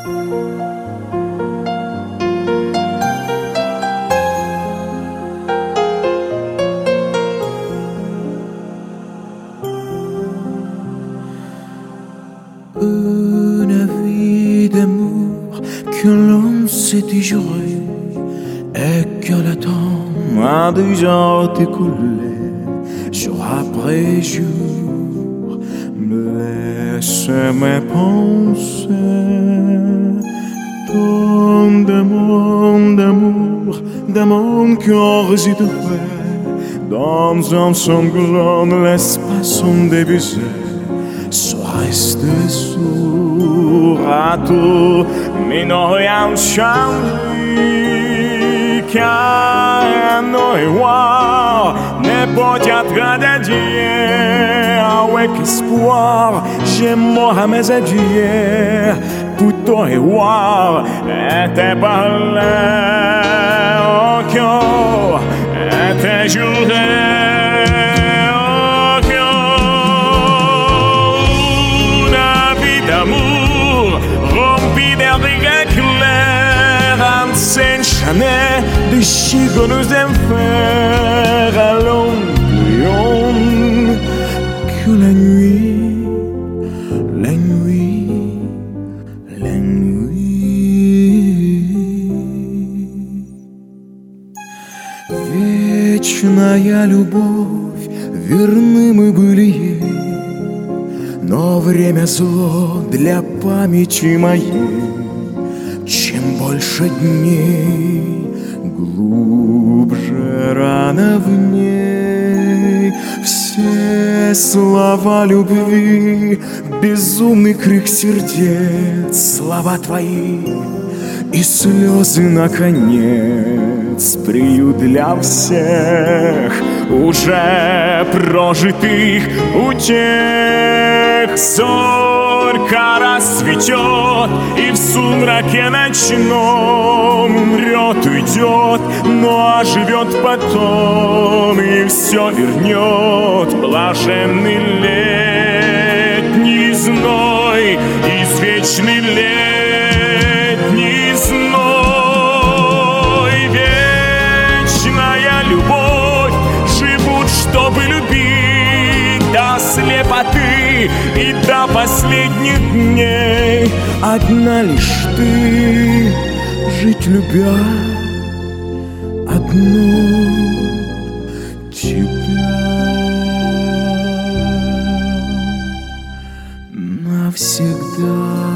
Une vie d'amour que l'on s'est juré et que le temps a déjà écoulé jour après jour, me laisse mes pensées. Tant d'amour, de mon cœur résidoué dans un sanglant de l'espace dévisé. Reste sourd à tout, mais non rien changé, car non et moi ne peut être gradé avec espoir. J'ai mort à mes adieux, plutôt et voir, était parlé encore, était juré. Des chiffres nous enfers allons plus long que la nuit, la nuit, la nuit. Вечная любовь, верны мы были ей, но время зло для памяти моей. Чем больше дней, глубже рана в ней. Все слова любви, безумный крик сердец, слова твои и слезы наконец. Приют для всех уже прожитых утех. Зорька расцветет, и в сумраке ночном умрет, уйдет, но оживет потом и все вернет. Блаженный летний зной, извечный летний зной. Вечная любовь, живут, чтобы любить до слепоты и до последних дней. Одна лишь ты, жить любя одну тебя навсегда.